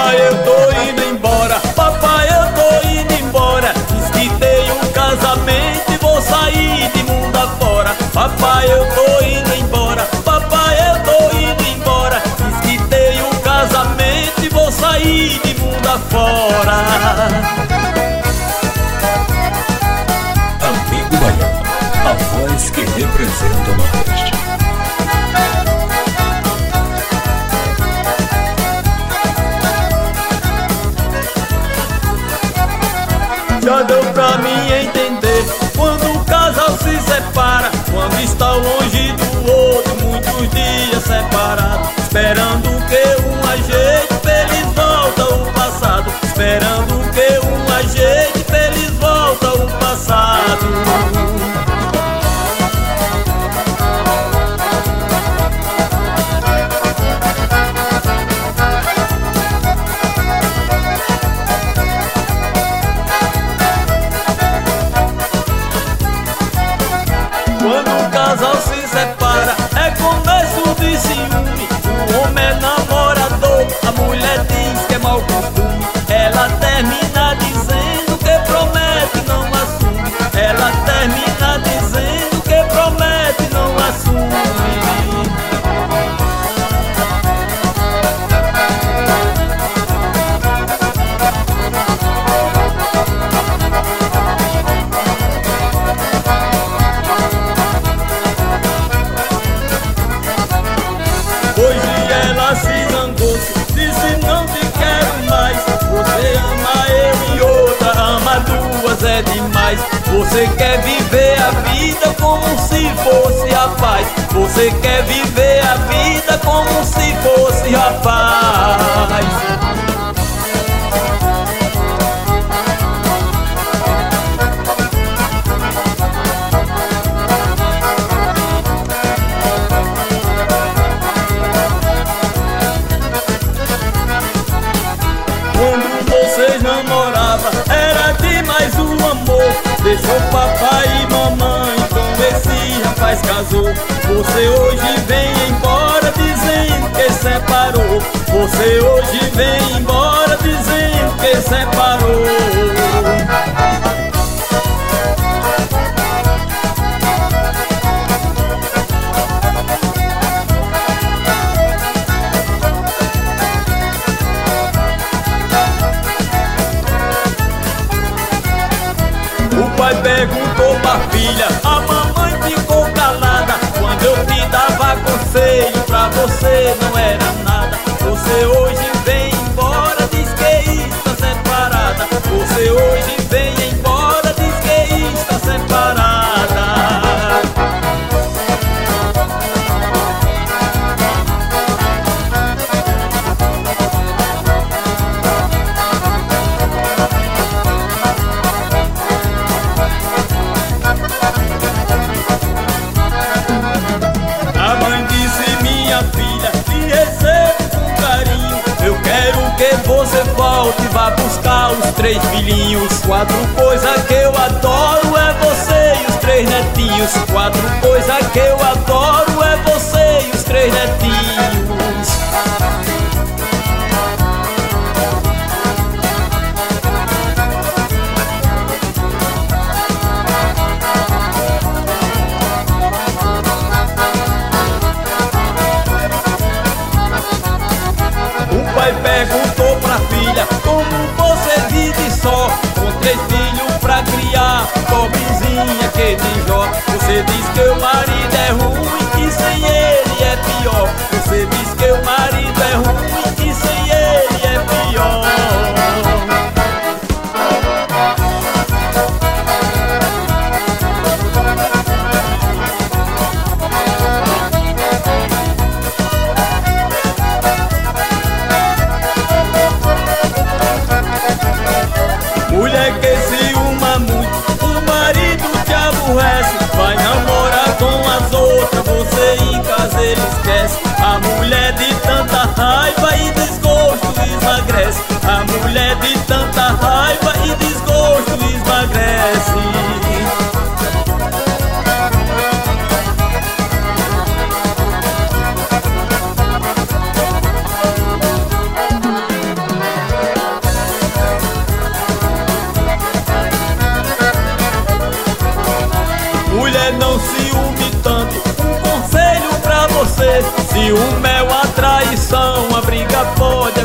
Papai, eu tô indo embora, papai, eu tô indo embora. Diz que tem um casamento e vou sair de mundo afora. Papai, eu tô indo embora, papai, eu tô indo embora. Diz que tem um casamento e vou sair de mundo afora. Amigo Baiano, a voz que representa o Nordeste. Já deu pra mim entender quando o casal se separa, quando está longe do outro, muitos dias separados, esperando que um ajeite pra eles volta ao passado, esperando que um ajeite pra eles volta ao passado. Quando o casal se separa, é começo de ciúme. O homem é namorador, a mulher diz que é mau costume. Ela termina dizendo que promete, não assume. Ela termina dizendo que promete, não assume. Hoje ela se zangou-se, disse não te quero mais. Você ama eu e outra, ama duas é demais. Você quer viver a vida como se fosse a paz. Você quer viver a vida como se fosse a paz. Quando vocês namoravam, era demais o amor. Deixou papai e mamãe, então esse rapaz casou. Você hoje vem embora dizendo que separou. Você hoje vem embora dizendo que separou. O pai perguntou pra filha, a mamãe ficou calada. Quando eu te dava conselho, pra você não era nada. Você hoje vem embora, diz que está separada. Você hoje vem embora, diz que está separada. A mãe disse, minha filha, te recebo com carinho. Eu quero que você volte e vá buscar os 3 filhinhos. 4 coisas que eu adoro é você e os 3 netinhos. 4 coisas que eu adoro é você e os 3 netinhos. O pai perguntou pra filha, como você vive só, com 3 filhos pra criar, pobrezinha que de Jó. Você diz que o marido é ruim e sem ele é pior. Você diz que o marido é ruim e sem ele é pior. Mulher que se uma muito, o marido te aborrece. Vai namorar com as outras, você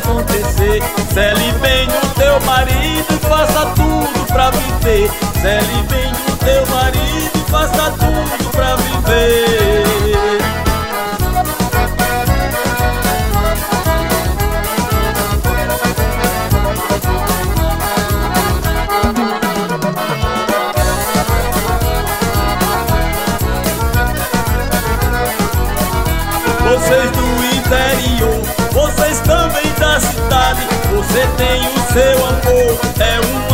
acontecer. Cele bem o teu marido e faça tudo pra viver. Cele bem o teu marido e faça tudo pra viver. Vocês do interior, vocês também da cidade, você tem o seu amor, é um